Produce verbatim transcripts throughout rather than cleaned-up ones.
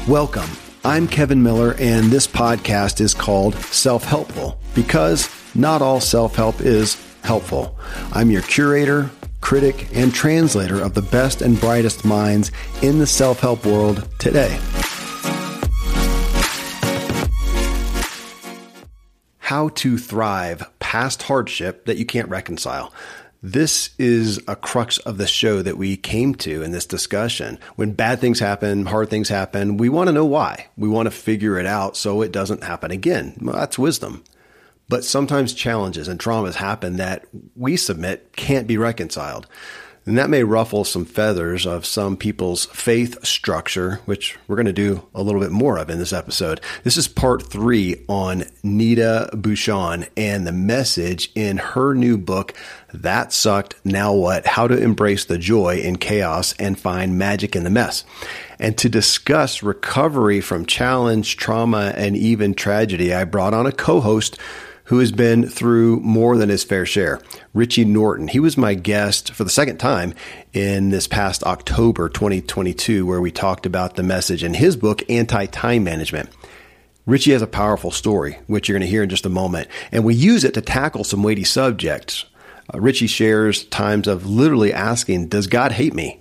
Welcome. I'm Kevin Miller, and this podcast is called Self-Helpful because not all self-help is helpful. I'm your curator, critic, and translator of the best and brightest minds in the self-help world today. How to thrive past hardship that you can't reconcile. This is a crux of the show that we came to in this discussion. When bad things happen, hard things happen, we want to know why. We want to figure it out so it doesn't happen again. Well, that's wisdom. But sometimes challenges and traumas happen that we submit can't be reconciled. And that may ruffle some feathers of some people's faith structure, which we're going to do a little bit more of in this episode. This is part three on Nita Bouchon and the message in her new book, That Sucked, Now What? How to Embrace the Joy in Chaos and Find Magic in the Mess. And to discuss recovery from challenge, trauma, and even tragedy, I brought on a co-host who has been through more than his fair share, Richie Norton. He was my guest for the second time in this past October twenty twenty-two, where we talked about the message in his book, Anti-Time Management. Richie has a powerful story, which you're going to hear in just a moment, and we use it to tackle some weighty subjects. Uh, Richie shares times of literally asking, does God hate me?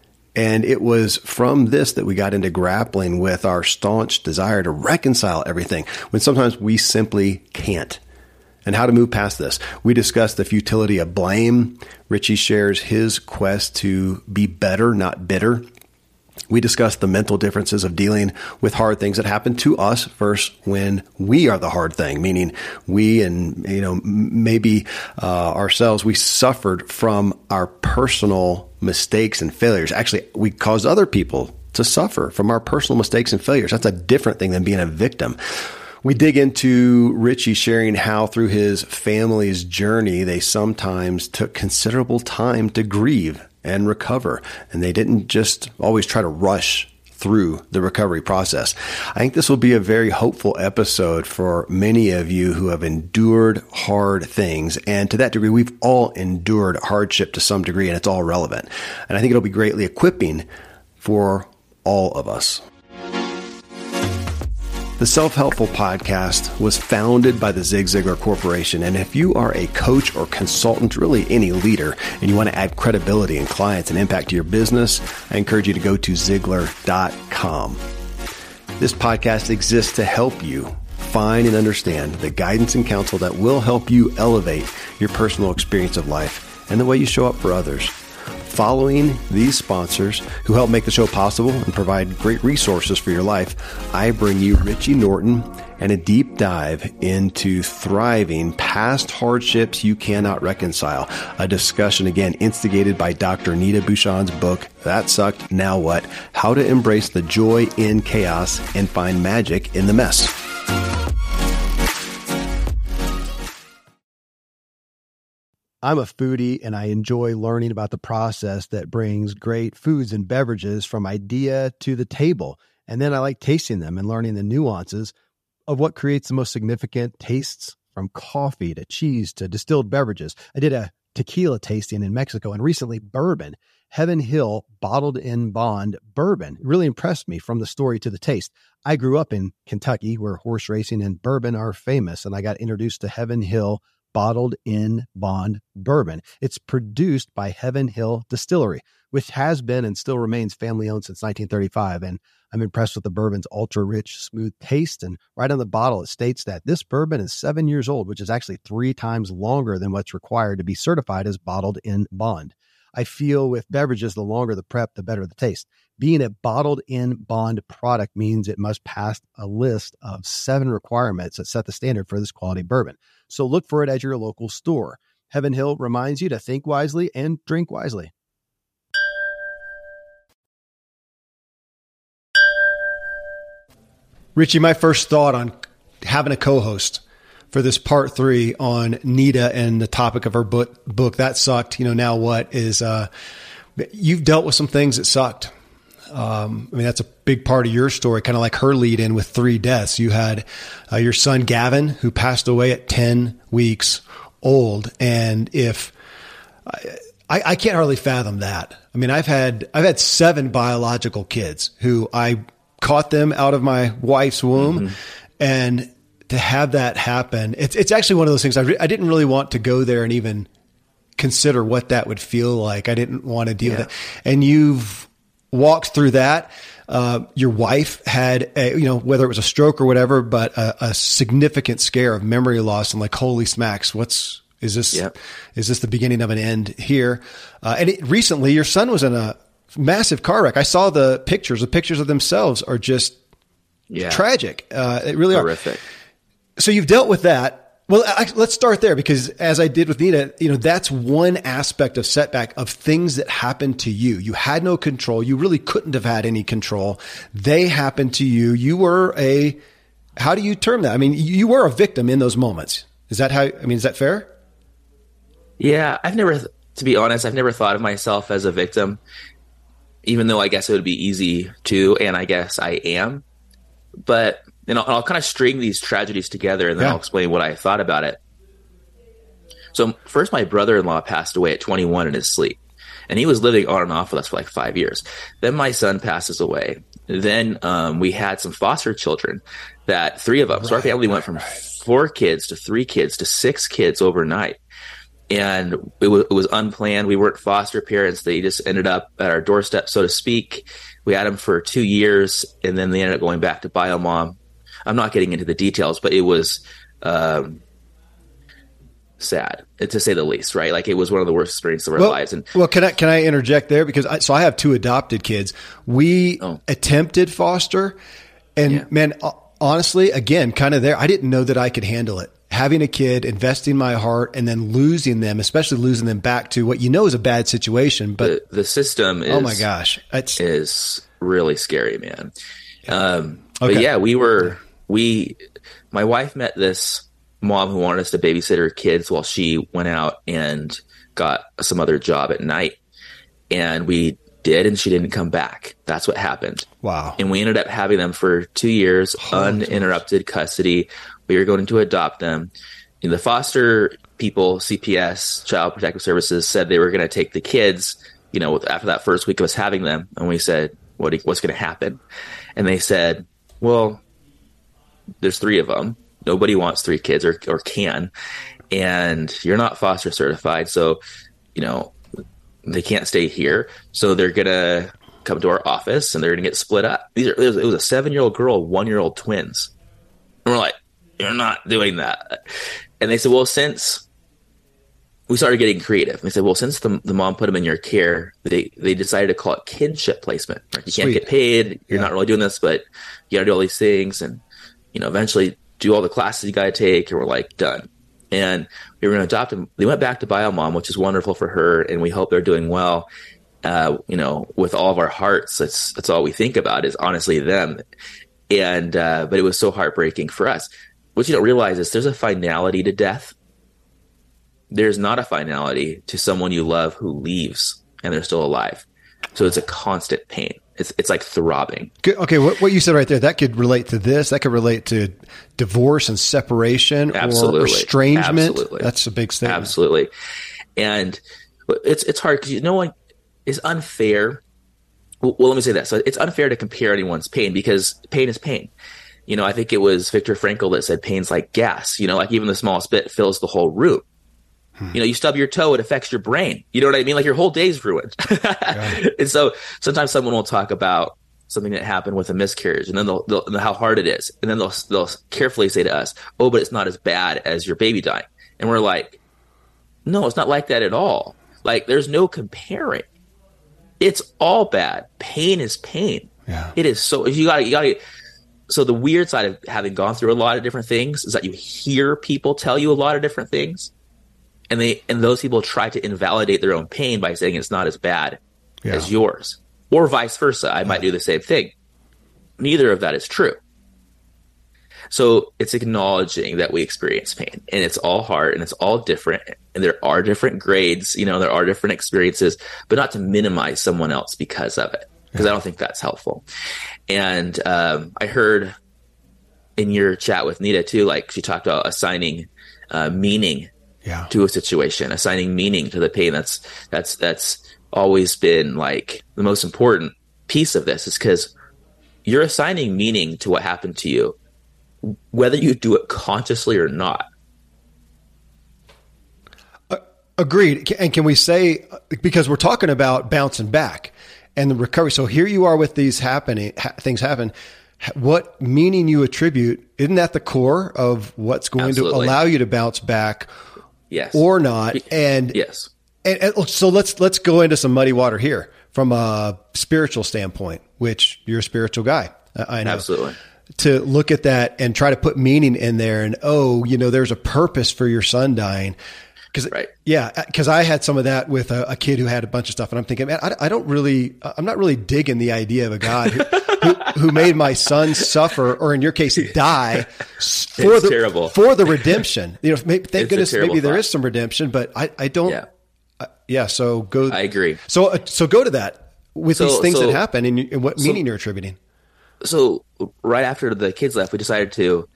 And it was from this that we got into grappling with our staunch desire to reconcile everything when sometimes we simply can't. And how to move past this. We discuss the futility of blame. Richie shares his quest to be better, not bitter. We discuss the mental differences of dealing with hard things that happen to us versus when we are the hard thing, meaning we and, you know, maybe uh, ourselves, we suffered from our personal mistakes and failures. Actually, we caused other people to suffer from our personal mistakes and failures. That's a different thing than being a victim. We dig into Richie sharing how through his family's journey, they sometimes took considerable time to grieve and recover. And they didn't just always try to rush through the recovery process. I think this will be a very hopeful episode for many of you who have endured hard things. And to that degree, we've all endured hardship to some degree, and it's all relevant. And I think it'll be greatly equipping for all of us. The Self-Helpful Podcast was founded by the Zig Ziglar Corporation. And if you are a coach or consultant, really any leader, and you want to add credibility and clients and impact to your business, I encourage you to go to Ziglar dot com. This podcast exists to help you find and understand the guidance and counsel that will help you elevate your personal experience of life and the way you show up for others. Following these sponsors who help make the show possible and provide great resources for your life, I bring you Richie Norton and a deep dive into thriving past hardships you cannot reconcile. A discussion, again, instigated by Doctor Nita Bouchon's book, That Sucked, Now What? How to Embrace the Joy in Chaos and Find Magic in the Mess. I'm a foodie and I enjoy learning about the process that brings great foods and beverages from idea to the table. And then I like tasting them and learning the nuances of what creates the most significant tastes, from coffee to cheese to distilled beverages. I did a tequila tasting in Mexico, and recently bourbon. Heaven Hill Bottled in Bond bourbon really impressed me from the story to the taste. I grew up in Kentucky where horse racing and bourbon are famous, and I got introduced to Heaven Hill Bottled in Bond bourbon. It's produced by Heaven Hill Distillery, which has been and still remains family-owned since nineteen thirty-five. And I'm impressed with the bourbon's ultra-rich, smooth taste. And right on the bottle, it states that this bourbon is seven years old, which is actually three times longer than what's required to be certified as Bottled in Bond. I feel with beverages, the longer the prep, the better the taste. Being a Bottled in Bond product means it must pass a list of seven requirements that set the standard for this quality bourbon. So look for it at your local store. Heaven Hill reminds you to think wisely and drink wisely. Richie, my first thought on having a co-host for this part three on Nita and the topic of her book, book That Sucked, you know, Now What? Is uh, you've dealt with some things that sucked. Um, I mean, that's a big part of your story, kind of like her lead in with three deaths. You had uh, your son, Gavin, who passed away at ten weeks old. And if I, I can't hardly fathom that. I mean, I've had, I've had seven biological kids who I caught them out of my wife's womb. Mm-hmm. And to have that happen, it's it's actually one of those things I, re- I didn't really want to go there and even consider what that would feel like. I didn't want to deal yeah. with it. And you've walked through that. Uh, your wife had a, you know, whether it was a stroke or whatever, but a, a significant scare of memory loss, and like, holy smacks, what's, is this, yep. is this the beginning of an end here? Uh, and it, recently your son was in a massive car wreck. I saw the pictures. The pictures of themselves are just yeah. tragic. Uh, it really Horrific. are. So you've dealt with that. Well, I, let's start there, because as I did with Nita, you know, that's one aspect of setback, of things that happened to you. You had no control. You really couldn't have had any control. They happened to you. You were a, how do you term that? I mean, you were a victim in those moments. Is that how, I mean, is that fair? Yeah. I've never, to be honest, I've never thought of myself as a victim, even though I guess it would be easy to, and I guess I am. But you know, I'll kind of string these tragedies together, and then yeah. I'll explain what I thought about it. So first, my brother-in-law passed away at twenty-one in his sleep, and he was living on and off with us for like five years. Then my son passes away. Then um, we had some foster children, that three of them. Right, so our family went from right. four kids to three kids to six kids overnight. And it, w- it was unplanned. We weren't foster parents. They just ended up at our doorstep, so to speak. We had them for two years, and then they ended up going back to biomom. I'm not getting into the details, but it was um, sad, to say the least, right? Like, it was one of the worst experiences of our well, lives. And well, can I can I interject there? Because I, so I have two adopted kids. We oh. attempted foster, and yeah. man, honestly, again, kind of there, I didn't know that I could handle it. Having a kid, investing my heart, and then losing them, especially losing them back to what you know is a bad situation. But the, the system is, oh my gosh, it's, is really scary, man. Um, okay. But yeah, we were, we, my wife met this mom who wanted us to babysit her kids while she went out and got some other job at night. And we did, and she didn't come back. That's what happened. Wow. And we ended up having them for two years, oh, uninterrupted custody. We were going to adopt them. And the foster people, C P S, Child Protective Services, said they were going to take the kids, you know, after that first week of us having them. And we said, what, what's going to happen? And they said, well, there's three of them. Nobody wants three kids or, or can. And you're not foster certified. So, you know, they can't stay here. So they're going to come to our office, and they're going to get split up. These are, it was, it was a seven-year-old girl, one-year-old twins. And we're like, you're not doing that. And they said, well, since we started getting creative, they said, well, since the, the mom put them in your care, they, they decided to call it kinship placement. Like, you Sweet. Can't get paid. You're yeah. not really doing this, but you got to do all these things. And, you know, eventually do all the classes you got to take. And we're like, done. And we were going to adopt them. They went back to biomom, which is wonderful for her. And we hope they're doing well. Uh, you know, with all of our hearts, that's, that's all we think about is honestly them. And, uh, but it was so heartbreaking for us. What you don't realize is there's a finality to death. There's not a finality to someone you love who leaves and they're still alive. So it's a constant pain. It's it's like throbbing. Okay, what, what you said right there, that could relate to this. That could relate to divorce and separation Absolutely. Or estrangement. Absolutely. That's a big statement. Absolutely. And it's it's hard because, you know what, it's unfair. Well, well, let me say that. So it's unfair to compare anyone's pain, because pain is pain. You know, I think it was Viktor Frankl that said pain's like gas. You know, like even the smallest bit fills the whole room. Hmm. You know, you stub your toe, it affects your brain. You know what I mean? Like your whole day's ruined. Yeah. And so sometimes someone will talk about something that happened with a miscarriage, and then they'll, they'll how hard it is. And then they'll, they'll carefully say to us, oh, but it's not as bad as your baby dying. And we're like, no, it's not like that at all. Like, there's no comparing. It's all bad. Pain is pain. Yeah. It is. So you got you got to. So the weird side of having gone through a lot of different things is that you hear people tell you a lot of different things, and they and those people try to invalidate their own pain by saying it's not as bad yeah. as yours, or vice versa. I yeah. might do the same thing. Neither of that is true. So it's acknowledging that we experience pain, and it's all hard, and it's all different, and there are different grades. You know, there are different experiences, but not to minimize someone else because of it, because yeah. I don't think that's helpful. And um, I heard in your chat with Nita too, like she talked about assigning uh, meaning yeah. to a situation, assigning meaning to the pain. That's that's that's always been like the most important piece of this, is because you're assigning meaning to what happened to you, whether you do it consciously or not. Uh, agreed. And can we say, because we're talking about bouncing back and the recovery. So here you are with these happening, ha- things happen. What meaning you attribute, isn't that the core of what's going Absolutely. to allow you to bounce back? Yes. Or not. And yes. And, and so let's, let's go into some muddy water here from a spiritual standpoint, which you're a spiritual guy. I know. Absolutely. To look at that and try to put meaning in there and, oh, you know, there's a purpose for your son dying. Cause right. yeah, cause I had some of that with a, a kid who had a bunch of stuff and I'm thinking, man, I, I don't really, I'm not really digging the idea of a God who, who, who made my son suffer, or in your case, die for it's the, terrible. for the redemption. You know, maybe, thank it's goodness maybe thought. there is some redemption, but I, I don't, yeah. uh, yeah. So go, I agree. So, uh, so go to that with so, these things so, that happen and, you, and what so, meaning you're attributing. So right after the kids left, we decided to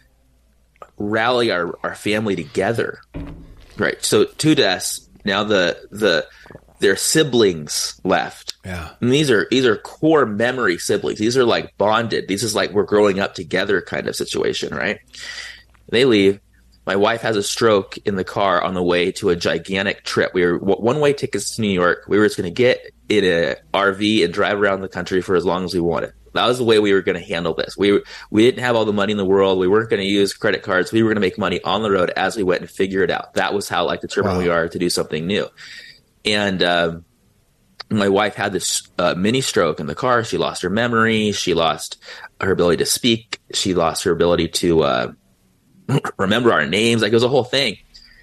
rally our, our family together. Right. So two deaths. Now the, the, their siblings left. Yeah. And these are, these are core memory siblings. These are like bonded. This is like we're growing up together kind of situation. Right. They leave. My wife has a stroke in the car on the way to a gigantic trip. We were one way tickets to New York. We were just going to get in a R V and drive around the country for as long as we wanted. That was the way we were going to handle this. We we didn't have all the money in the world. We weren't going to use credit cards. We were going to make money on the road as we went and figure it out. That was how like determined wow. we are to do something new. And um, my wife had this uh, mini stroke in the car. She lost her memory. She lost her ability to speak. She lost her ability to uh, remember our names. Like it was a whole thing.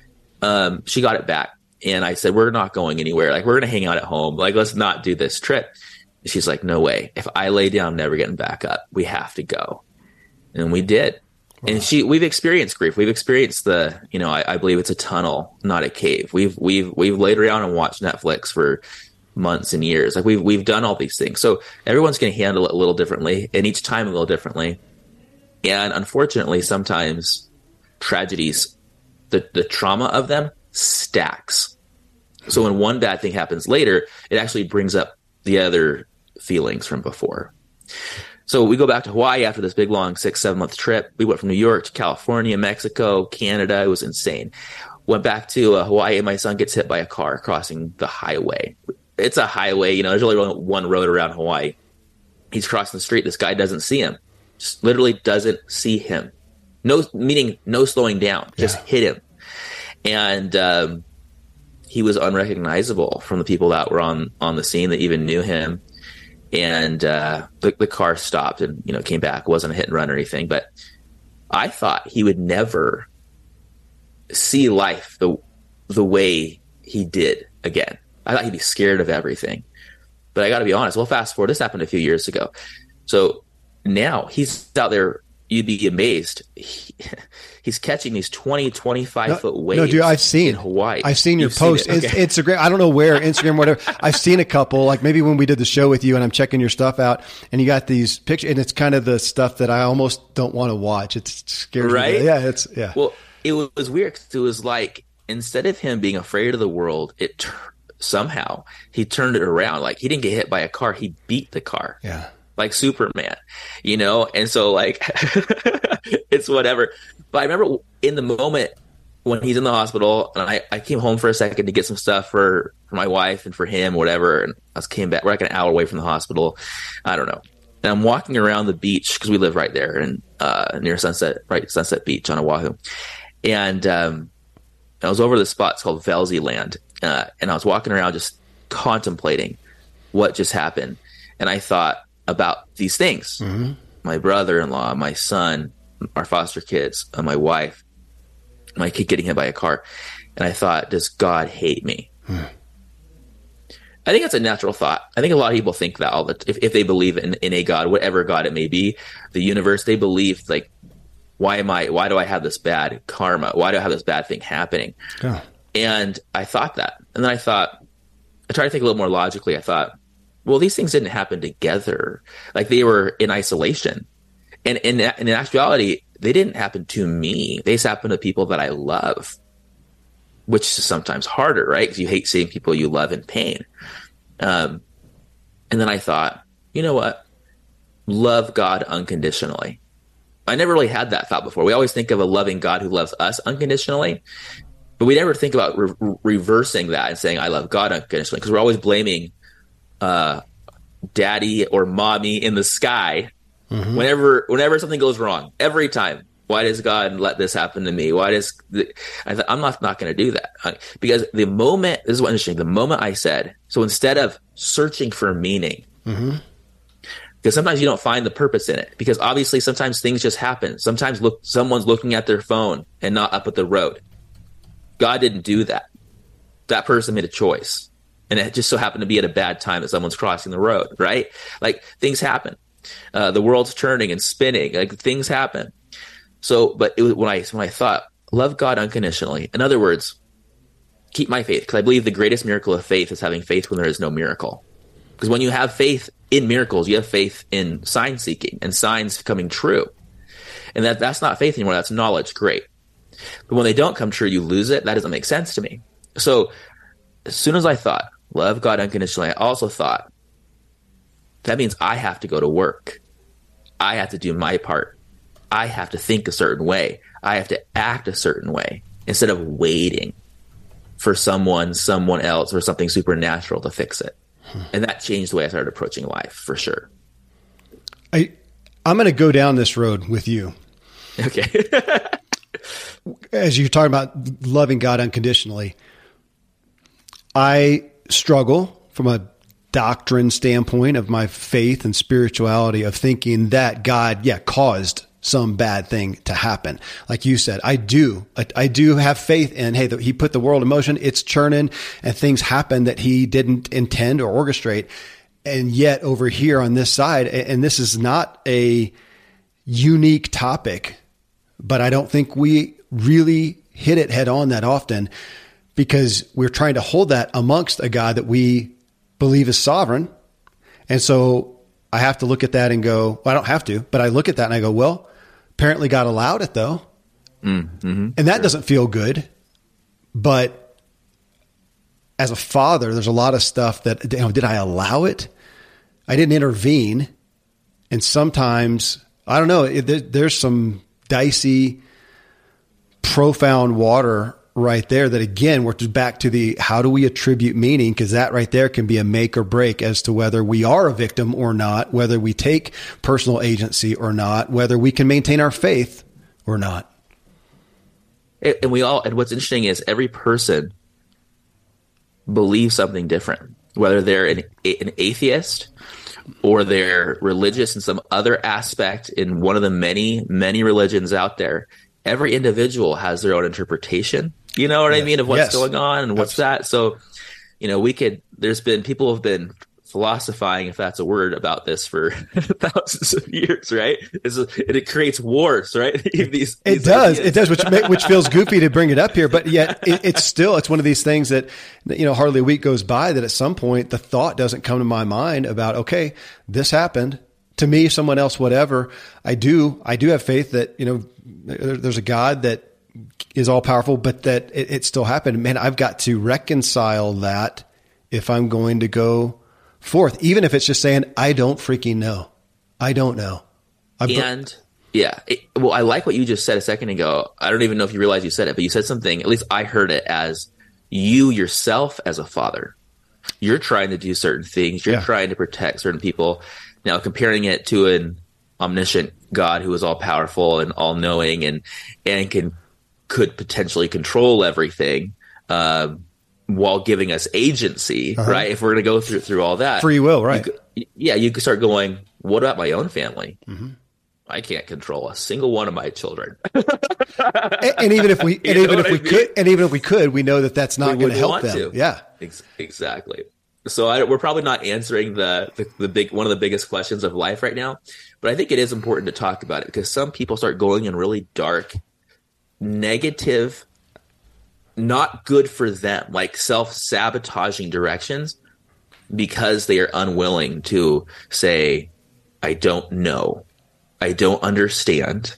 Um, she got it back. And I said, we're not going anywhere. Like we're going to hang out at home. Like let's not do this trip. She's like, no way. If I lay down, I'm never getting back up. We have to go. And we did. Wow. And she, we've experienced grief. We've experienced the, you know, I, I believe it's a tunnel, not a cave. We've, we've, we've laid around and watched Netflix for months and years. Like we've, we've done all these things. So everyone's going to handle it a little differently and each time a little differently. And unfortunately, sometimes tragedies, the, the trauma of them stacks. So when one bad thing happens later, it actually brings up the other feelings from before. So we go back to Hawaii after this big, long six, seven month trip. We went from New York to California, Mexico, Canada. It was insane. Went back to uh, Hawaii and my son gets hit by a car crossing the highway. It's a highway, you know, there's only one road around Hawaii. He's crossing the street. This guy doesn't see him. Just literally doesn't see him. No, meaning no slowing down, just yeah. hit him. And, um, he was unrecognizable from the people that were on, on the scene that even knew him. And uh, the, the car stopped and, you know, came back. It wasn't a hit and run or anything. But I thought he would never see life the the way he did again. I thought he'd be scared of everything. But I got to be honest. Well, fast forward. This happened a few years ago. So now he's out there. You'd be amazed. He, he's catching these twenty, twenty-five no, foot waves. No, dude, I've seen in Hawaii. I've seen your You've post. Seen okay. Instagram. I don't know where Instagram, whatever. I've seen a couple, like maybe when we did the show with you and I'm checking your stuff out and you got these pictures and it's kind of the stuff that I almost don't want to watch. It's scary. Right? Yeah. It's, yeah. Well, it was weird because it was like, instead of him being afraid of the world, it somehow he turned it around. Like he didn't get hit by a car. He beat the car. Yeah. Like Superman, you know? And so like, it's whatever. But I remember in the moment when he's in the hospital and I, I came home for a second to get some stuff for, for my wife and for him, whatever. And I was came back, we're like an hour away from the hospital. I don't know. And I'm walking around the beach because we live right there and uh, near Sunset, right? Sunset Beach on Oahu. And um, I was over the spot. It's called Velzy Land. Uh, and I was walking around just contemplating what just happened. And I thought about these things, mm-hmm. my brother-in-law, my son, our foster kids, uh, my wife, my kid getting hit by a car. And I thought, does God hate me? Hmm. I think that's a natural thought. I think a lot of people think that all the, if, if they believe in, in a God, whatever God it may be, the universe, they believe like, why am I, why do I have this bad karma? Why do I have this bad thing happening? Yeah. And I thought that. And then I thought, I tried to think a little more logically. I thought, well, these things didn't happen together. Like they were in isolation. And in, in actuality, they didn't happen to me. They just happened to people that I love, which is sometimes harder, right? Because you hate seeing people you love in pain. Um, and then I thought, you know what? love God unconditionally. I never really had that thought before. We always think of a loving God who loves us unconditionally, but we never think about re- reversing that and saying, I love God unconditionally, because we're always blaming uh, daddy or mommy in the sky mm-hmm. whenever whenever something goes wrong. Every time. Why does God let this happen to me? Why does the, I th- I'm not not going to do that, because the moment this is what interesting. The moment I said, so instead of searching for meaning, mm-hmm. because sometimes you don't find the purpose in it, because obviously sometimes things just happen. Sometimes look, someone's looking at their phone and not up at the road. God didn't do that. That person made a choice, and it just so happened to be at a bad time that someone's crossing the road. Right? Like things happen. Uh, the world's turning and spinning. Like things happen. So, but it was when I when I thought, love God unconditionally. In other words, keep my faith, because I believe the greatest miracle of faith is having faith when there is no miracle. Because when you have faith in miracles, you have faith in sign seeking and signs coming true, and that that's not faith anymore. That's knowledge. Great, but when they don't come true, you lose it. That doesn't make sense to me. So, as soon as I thought, love God unconditionally, I also thought that means I have to go to work. I have to do my part. I have to think a certain way. I have to act a certain way instead of waiting for someone, someone else, or something supernatural to fix it. Hmm. And that changed the way I started approaching life, for sure. I, I'm going to go down this road with you. Okay. As you're talking about loving God unconditionally, I struggle from a doctrine standpoint of my faith and spirituality of thinking that God, yeah, caused some bad thing to happen. Like you said, I do, I, I do have faith in, hey, the, he put the world in motion, it's churning, and things happen that he didn't intend or orchestrate. And yet over here on this side, and this is not a unique topic, but I don't think we really hit it head on that often, because we're trying to hold that amongst a God that we believe is sovereign. And so I have to look at that and go, well, I don't have to, but I look at that and I go, well, apparently God allowed it though. Mm-hmm. And that sure. doesn't feel good. But as a father, there's a lot of stuff that, you know, did I allow it? I didn't intervene. And sometimes, I don't know, it, there, there's some dicey, profound water right there that, again, we're just back to the, how do we attribute meaning? Because that right there can be a make or break as to whether we are a victim or not, whether we take personal agency or not, whether we can maintain our faith or not. And we all, and what's interesting is every person believes something different, whether they're an, an atheist or they're religious in some other aspect in one of the many, many religions out there. Every individual has their own interpretation, you know what yes. I mean, of what's yes. going on and what's Absolutely. That. So, you know, we could, there's been, people have been philosophizing, if that's a word, about this for thousands of years, right? It's a, it, it creates wars, right? these, it these does. ideas. It does, which which feels goofy to bring it up here, but yet it, it's still, it's one of these things that, you know, hardly a week goes by that at some point the thought doesn't come to my mind about, okay, this happened to me, someone else, whatever. I do, I do have faith that, you know, there, there's a God that is all powerful, but that it, it still happened. Man, I've got to reconcile that if I'm going to go forth, even if it's just saying, I don't freaking know. I don't know. I've and br- yeah, it, well, I like what you just said a second ago. I don't even know if you realize you said it, but you said something, at least I heard it as you yourself as a father. You're trying to do certain things. You're yeah. trying to protect certain people. Now, comparing it to an omniscient God who is all powerful and all knowing and, and can, could potentially control everything, uh, while giving us agency, uh-huh. right? If we're going to go through, through all that, free will, right? You, yeah. You could start going, what about my own family? Mm-hmm. I can't control a single one of my children. and, and even if we, and even if we I mean? could, and even if we could, we know that that's not going to help them. To. Yeah, Ex- exactly. So I, we're probably not answering the, the the big one of the biggest questions of life right now, but I think it is important to talk about it because some people start going in really dark, negative, not good for them, like self-sabotaging directions because they are unwilling to say, I don't know. I don't understand.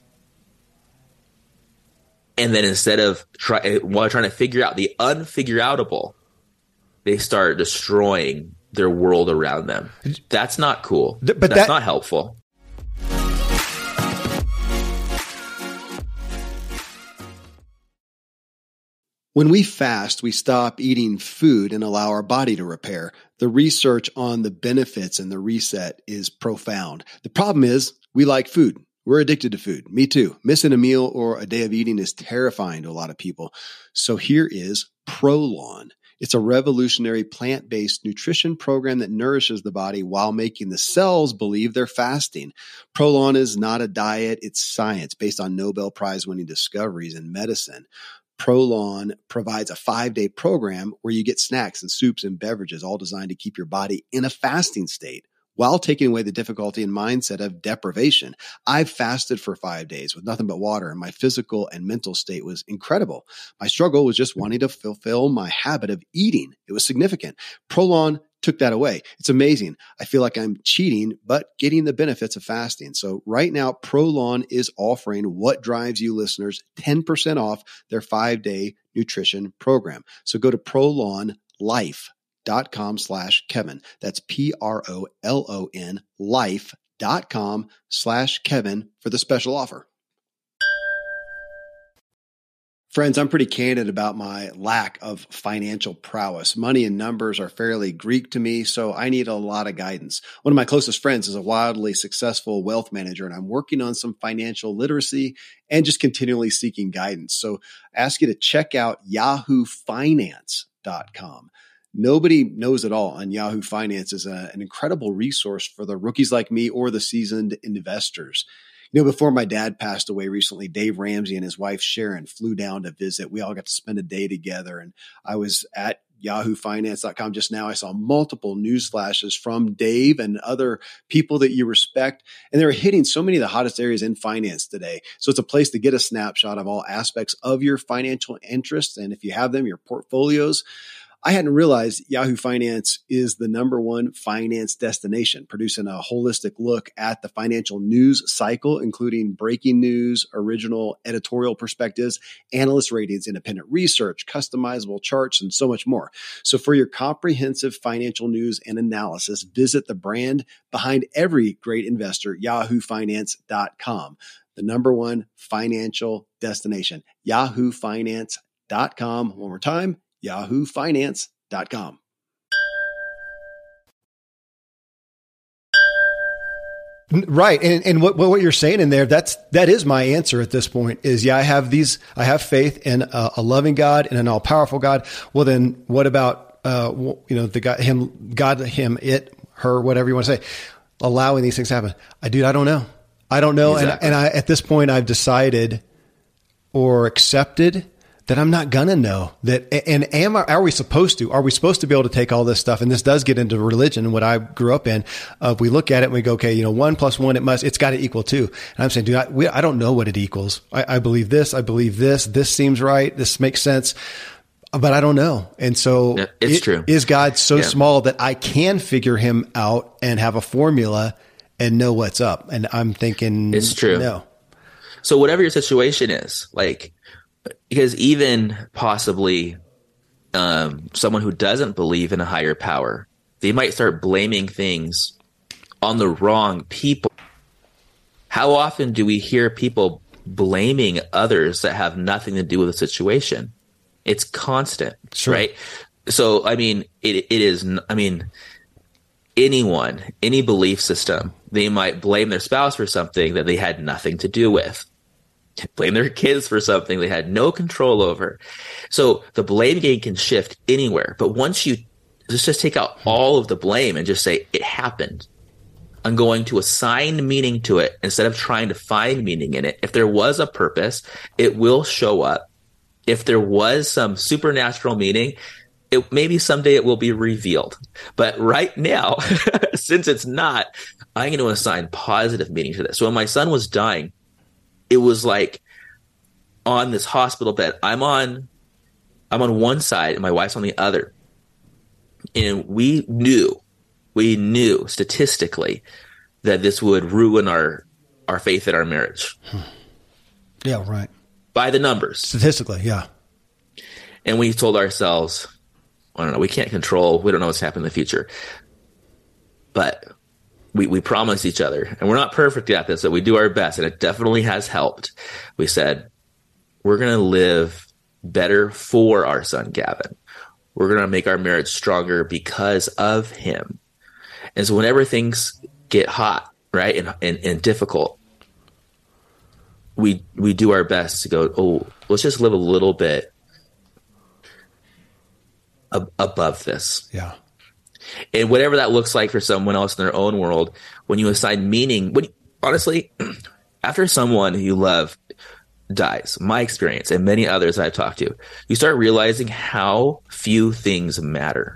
And then instead of try, while trying to figure out the unfigure-outable, they start destroying their world around them. That's not cool. But That's that, not helpful. When we fast, we stop eating food and allow our body to repair. The research on the benefits and the reset is profound. The problem is we like food. We're addicted to food. Me too. Missing a meal or a day of eating is terrifying to a lot of people. So here is Prolon. It's a revolutionary plant-based nutrition program that nourishes the body while making the cells believe they're fasting. Prolon is not a diet. It's science based on Nobel Prize-winning discoveries in medicine. Prolon provides a five-day program where you get snacks and soups and beverages, all designed to keep your body in a fasting state while taking away the difficulty and mindset of deprivation. I've fasted for five days with nothing but water, and my physical and mental state was incredible. My struggle was just wanting to fulfill my habit of eating. It was significant. Prolon took that away. It's amazing. I feel like I'm cheating, but getting the benefits of fasting. So right now, Prolon is offering What Drives You listeners ten percent off their five-day nutrition program. So go to prolonlife.com slash Kevin. That's P-R-O-L-O-N life.com slash Kevin for the special offer. Friends, I'm pretty candid about my lack of financial prowess. Money and numbers are fairly Greek to me, so I need a lot of guidance. One of my closest friends is a wildly successful wealth manager, and I'm working on some financial literacy and just continually seeking guidance. So I ask you to check out yahoo finance dot com. Nobody knows it all on Yahoo Finance is a, an incredible resource for the rookies like me or the seasoned investors. You know, before my dad passed away recently, Dave Ramsey and his wife Sharon flew down to visit. We all got to spend a day together, and I was at yahoo finance dot com just now. I saw multiple news flashes from Dave and other people that you respect, and they're hitting so many of the hottest areas in finance today. So it's a place to get a snapshot of all aspects of your financial interests, and if you have them, your portfolios. I hadn't realized Yahoo Finance is the number one finance destination, producing a holistic look at the financial news cycle, including breaking news, original editorial perspectives, analyst ratings, independent research, customizable charts, and so much more. So for your comprehensive financial news and analysis, visit the brand behind every great investor, yahoo finance dot com, the number one financial destination, yahoo finance dot com. One more time, yahoo finance dot com. Right. And, and what, what you're saying in there, that's, that is my answer at this point is, yeah, I have these, I have faith in a, a loving God and an all powerful God. Well, then what about, uh, you know, the God, him, God, him, it, her, whatever you want to say, allowing these things to happen? I, dude, I don't know. I don't know. Exactly. And, and I, at this point I've decided or accepted that I'm not gonna know that. And am I, are we supposed to, are we supposed to be able to take all this stuff? And this does get into religion and what I grew up in. Uh, we look at it and we go, okay, you know, one plus one, it must, it's got to equal two. And I'm saying, dude, I, we, I don't know what it equals. I, I believe this. I believe this. This seems right. This makes sense, but I don't know. And so yeah, it's it, true. Is God so yeah. small that I can figure him out and have a formula and know what's up? And I'm thinking, it's true. No. So whatever your situation is, like, because even possibly um, someone who doesn't believe in a higher power, they might start blaming things on the wrong people. How often do we hear people blaming others that have nothing to do with the situation? It's constant, sure. Right? So, I mean, it it is, I mean, anyone, any belief system, they might blame their spouse for something that they had nothing to do with. Blame their kids for something they had no control over. So the blame game can shift anywhere. But once you just, just take out all of the blame and just say, it happened, I'm going to assign meaning to it instead of trying to find meaning in it. If there was a purpose, it will show up. If there was some supernatural meaning, it maybe someday it will be revealed. But right now, since it's not, I'm going to assign positive meaning to this. So when my son was dying, it was like on this hospital bed. I'm on, I'm on one side and my wife's on the other. And we knew, we knew statistically that this would ruin our, our faith in our marriage. Yeah, right. By the numbers. Statistically, yeah. And we told ourselves, I don't know, we can't control, we don't know what's happening in the future. But We we promised each other, and we're not perfect at this, but we do our best, and it definitely has helped. We said, we're going to live better for our son, Gavin. We're going to make our marriage stronger because of him. And so whenever things get hot, right, and, and, and difficult, we we do our best to go, oh, let's just live a little bit ab- above this. Yeah. And whatever that looks like for someone else in their own world, when you assign meaning, when, honestly, after someone who you love dies, my experience and many others I've talked to, you start realizing how few things matter.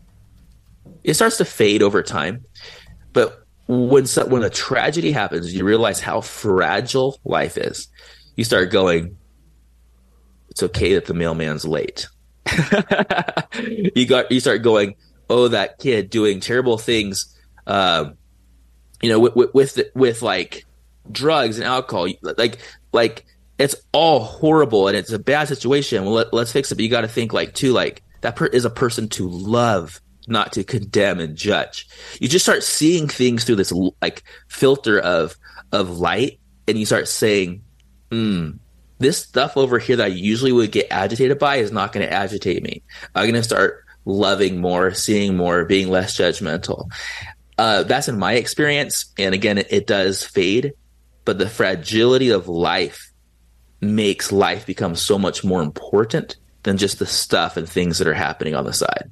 It starts to fade over time. But when so, when a tragedy happens, you realize how fragile life is. You start going, it's okay that the mailman's late. you got you start going, oh, that kid doing terrible things, um, you know, with with with, with like drugs and alcohol, like like it's all horrible and it's a bad situation. Well, let, let's fix it. But you got to think like too, like that per- is a person to love, not to condemn and judge. You just start seeing things through this like filter of of light, and you start saying, hmm, this stuff over here that I usually would get agitated by is not going to agitate me. I'm going to start loving more, seeing more, being less judgmental. Uh, that's in my experience. And again, it, it does fade, but the fragility of life makes life become so much more important than just the stuff and things that are happening on the side.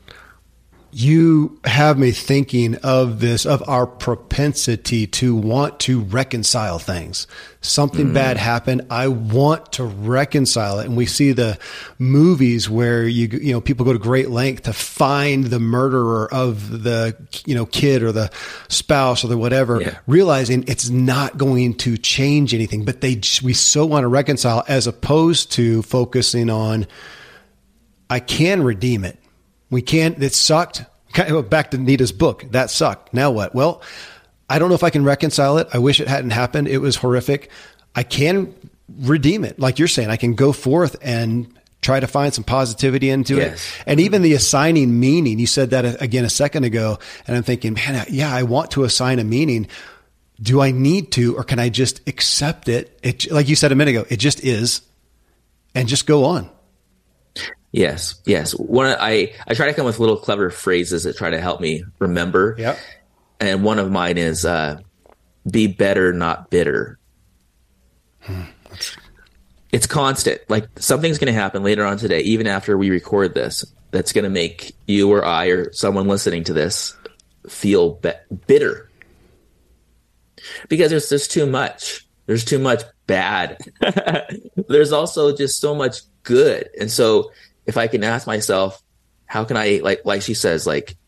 You have me thinking of this, of our propensity to want to reconcile things. Something mm. bad happened. I want to reconcile it. And we see the movies where you, you know, people go to great length to find the murderer of the, you know, kid or the spouse or the whatever, yeah. realizing it's not going to change anything, but they, we so want to reconcile as opposed to focusing on, I can redeem it. We can't, it sucked. Back to Nita's book. That sucked. Now what? Well, I don't know if I can reconcile it. I wish it hadn't happened. It was horrific. I can redeem it. Like you're saying, I can go forth and try to find some positivity into yes. it. And even the assigning meaning, you said that again a second ago. And I'm thinking, man, yeah, I want to assign a meaning. Do I need to, or can I just accept it? It, like you said a minute ago, it just is, and just go on. Yes, yes. One, I, I try to come with little clever phrases that try to help me remember. Yep. And one of mine is uh, be better, not bitter. Hmm. It's constant. Like something's going to happen later on today, even after we record this, that's going to make you or I or someone listening to this feel be- bitter. Because there's just too much. There's too much bad. There's also just so much good. And so if I can ask myself, how can I, like, like she says, like,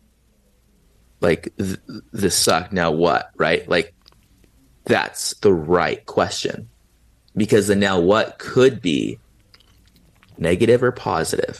like th- this sucked. Now what? Right? Like, that's the right question, because the now what could be negative or positive,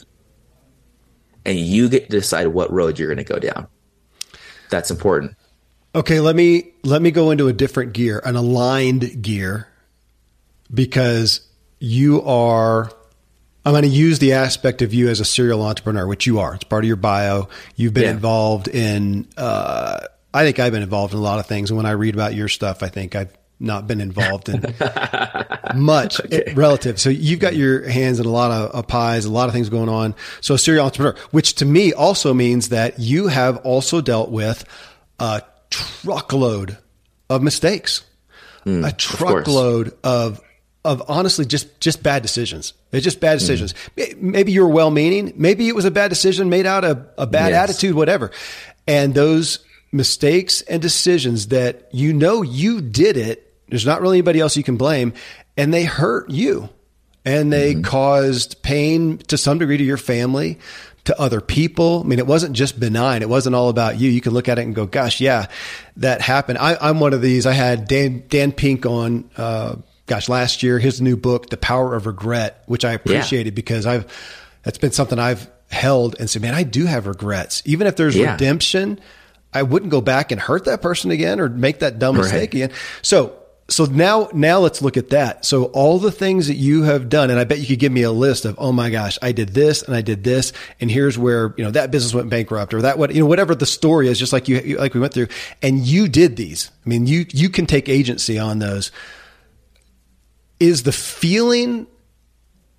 and you get to decide what road you're going to go down. That's important. Okay, let me let me go into a different gear, an aligned gear, because you are. I'm going to use the aspect of you as a serial entrepreneur, which you are. It's part of your bio. You've been yeah. involved in, uh, I think I've been involved in a lot of things. And when I read about your stuff, I think I've not been involved in much okay. relative. So you've got your hands in a lot of, of pies, a lot of things going on. So a serial entrepreneur, which to me also means that you have also dealt with a truckload of mistakes, mm, a truckload of, of of honestly just, just bad decisions. It's just bad decisions. Mm. Maybe you were well-meaning. Maybe it was a bad decision made out of a bad yes. attitude, whatever. And those mistakes and decisions that you know you did it, there's not really anybody else you can blame, and they hurt you. And they mm-hmm. caused pain to some degree to your family, to other people. I mean, it wasn't just benign. It wasn't all about you. You can look at it and go, gosh, yeah, that happened. I, I'm one of these. I had Dan, Dan Pink on, uh, Gosh, last year, his new book, The Power of Regret, which I appreciated yeah. because I've, that's been something I've held and said, man, I do have regrets. Even if there's yeah. redemption, I wouldn't go back and hurt that person again or make that dumb right. mistake again. So, so now, now let's look at that. So all the things that you have done, and I bet you could give me a list of, oh my gosh, I did this and I did this, and here's where, you know, that business went bankrupt or that, what, you know, whatever the story is, just like you, like we went through, and you did these. I mean, you, you can take agency on those. Is the feeling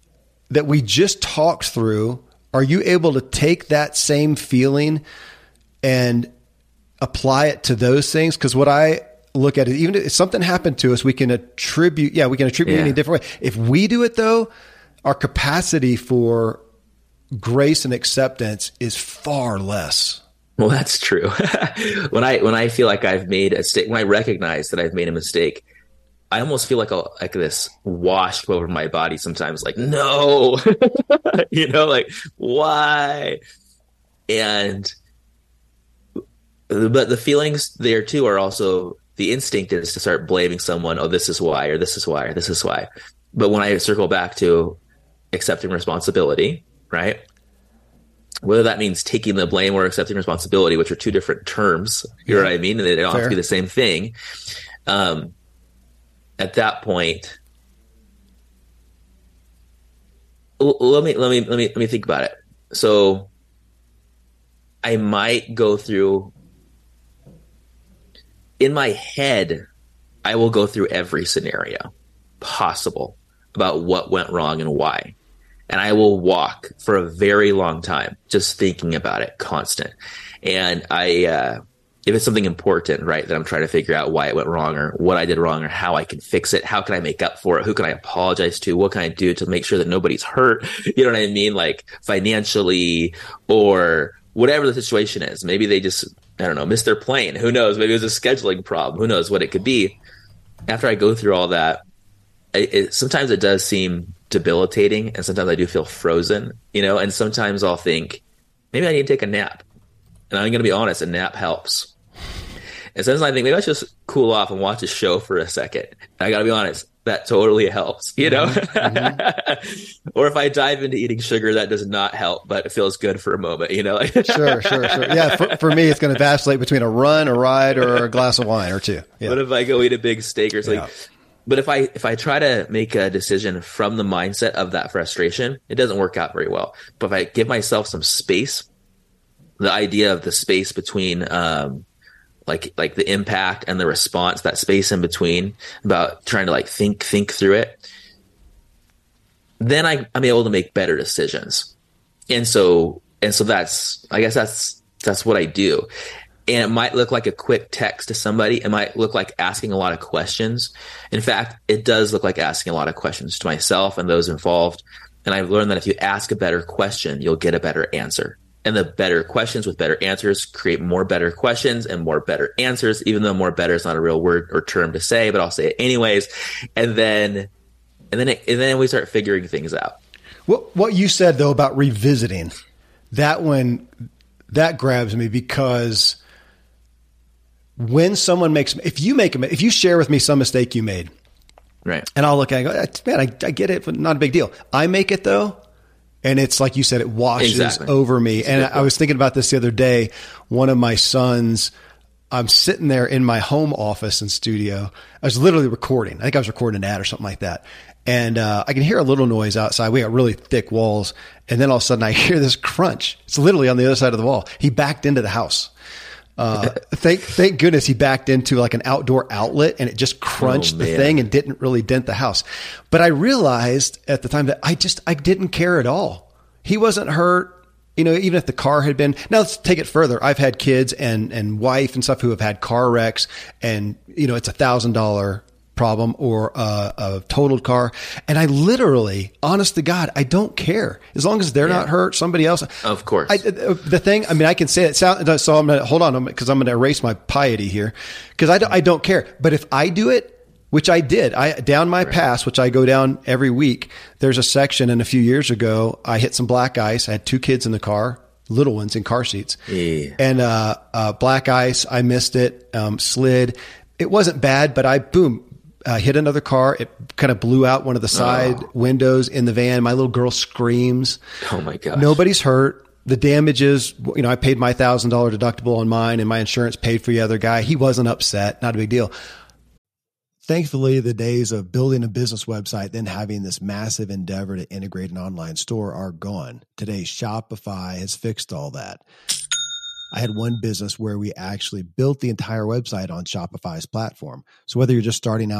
that we just talked through, are you able to take that same feeling and apply it to those things? Because what I look at it, even if something happened to us, we can attribute, yeah, we can attribute yeah. it in a different way. If we do it though, our capacity for grace and acceptance is far less. Well, that's true. when I, when I feel like I've made a mistake, when I recognize that I've made a mistake, I almost feel like a, like this washed over my body sometimes, like, no, you know, like why? And, but the feelings there too are also, the instinct is to start blaming someone. Oh, this is why, or this is why, or this is why. But when I circle back to accepting responsibility, right? Whether that means taking the blame or accepting responsibility, which are two different terms, you yeah. know what I mean? And they don't Fair. have to be the same thing. Um, at that point, l- let me, let me, let me, let me think about it. So I might go through, in my head, I will go through every scenario possible about what went wrong and why. And I will walk for a very long time just thinking about it, constant. And I, uh, if it's something important, right, that I'm trying to figure out why it went wrong or what I did wrong or how I can fix it, how can I make up for it, who can I apologize to, what can I do to make sure that nobody's hurt, you know what I mean, like financially or whatever the situation is. Maybe they just, I don't know, missed their plane. Who knows? Maybe it was a scheduling problem. Who knows what it could be? After I go through all that, it, it, sometimes it does seem debilitating, and sometimes I do feel frozen, you know, and sometimes I'll think, maybe I need to take a nap. And I'm going to be honest, a nap helps. And sometimes I think, maybe I should just cool off and watch a show for a second. And I got to be honest, that totally helps, you know? Mm-hmm. Or if I dive into eating sugar, that does not help, but it feels good for a moment, you know? Sure, sure, sure. Yeah, for, for me, it's going to vacillate between a run, a ride, or a glass of wine or two. Yeah. What if I go eat a big steak or something? Yeah. But if I if I try to make a decision from the mindset of that frustration, it doesn't work out very well. But if I give myself some space, the idea of the space between um, like like the impact and the response, that space in between, about trying to like think think through it, then I, I'm able to make better decisions. And so and so that's I guess that's that's what I do. And it might look like a quick text to somebody. It might look like asking a lot of questions. In fact, it does look like asking a lot of questions to myself and those involved. And I've learned that if you ask a better question, you'll get a better answer. And the better questions with better answers create more better questions and more better answers, even though more better is not a real word or term to say, but I'll say it anyways. And then, and then, it, and then we start figuring things out. What, what you said though about revisiting, that one, that grabs me, because when someone makes, if you make a, if you share with me some mistake you made, right, and I'll look at it and go, man, I, I get it, but not a big deal. I make it though, and it's like you said, it washes exactly. over me. That's and I, I was thinking about this the other day. One of my sons, I'm sitting there in my home office and studio. I was literally recording. I think I was recording an ad or something like that. And uh, I can hear a little noise outside. We got really thick walls. And then all of a sudden I hear this crunch. It's literally on the other side of the wall. He backed into the house. Uh, thank, thank goodness he backed into like an outdoor outlet, and it just crunched oh, the thing and didn't really dent the house. But I realized at the time that I just, I didn't care at all. He wasn't hurt. You know, even if the car had been, now let's take it further. I've had kids and, and wife and stuff who have had car wrecks, and, you know, it's a thousand dollar problem or a, a totaled car. And I literally, honest to God, I don't care. As long as they're yeah. not hurt, somebody else. Of course. I, the thing, I mean, I can say it. Sound, so I'm going to, hold on, because I'm going to erase my piety here, because I don't, I don't care. But if I do it, which I did, I down my right. pass, which I go down every week, there's a section, and a few years ago, I hit some black ice. I had two kids in the car, little ones in car seats. Yeah. And uh, uh, black ice, I missed it, um, slid. It wasn't bad, but I, boom, Uh, hit another car. It kind of blew out one of the side oh. windows in the van. My little girl screams. Oh my gosh. Nobody's hurt. The damages, you know, I paid my thousand dollar deductible on mine, and my insurance paid for the other guy. He wasn't upset. Not a big deal. Thankfully, the days of building a business website, then having this massive endeavor to integrate an online store are gone. Today, Shopify has fixed all that. I had one business where we actually built the entire website on Shopify's platform. So whether you're just starting out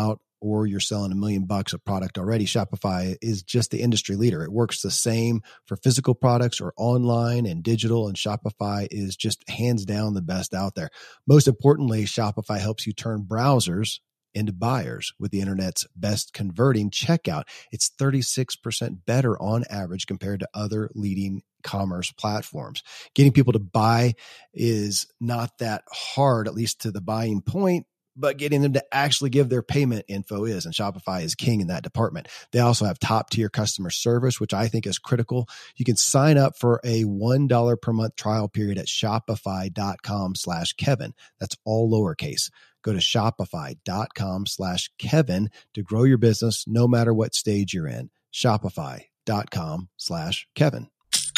or you're selling a million bucks of product already, Shopify is just the industry leader. It works the same for physical products or online and digital, and Shopify is just hands down the best out there. Most importantly, Shopify helps you turn browsers into buyers with the internet's best converting checkout. It's thirty-six percent better on average compared to other leading commerce platforms. Getting people to buy is not that hard, at least to the buying point, but getting them to actually give their payment info is, and Shopify is king in that department. They also have top tier customer service, which I think is critical. You can sign up for a one dollar per month trial period at shopify.com slash Kevin. That's all lowercase. Go to shopify.com slash Kevin to grow your business no matter what stage you're in. Shopify.com slash Kevin.